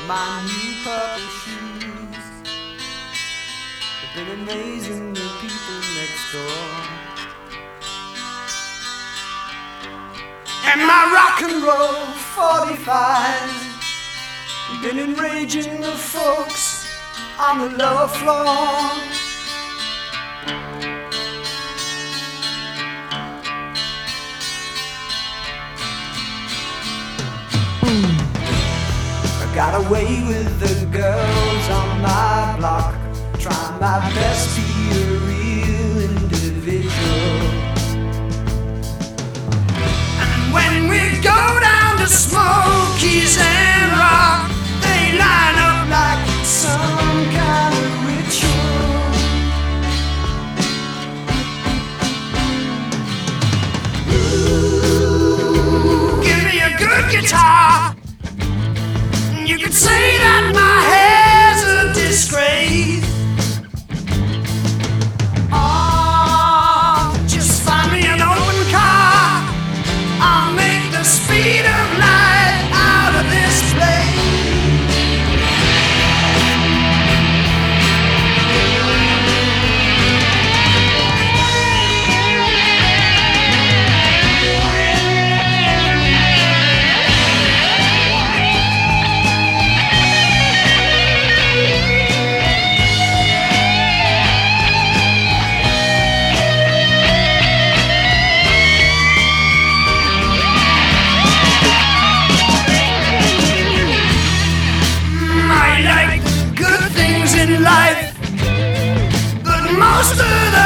my new purple shoes have been amazing the people next door. And my rock and roll 45 been enraging the folks on the lower floor. I got away with the girls on my block, trying my best to be a real individual. And when we go down to Smokies and Rock, they line up like it's some kind of ritual. Ooh, give me a good guitar. You could say that my hair's a disgrace. Oh, just find me an open car. I'll make the speed of light out of this place. I like good things in life, but most of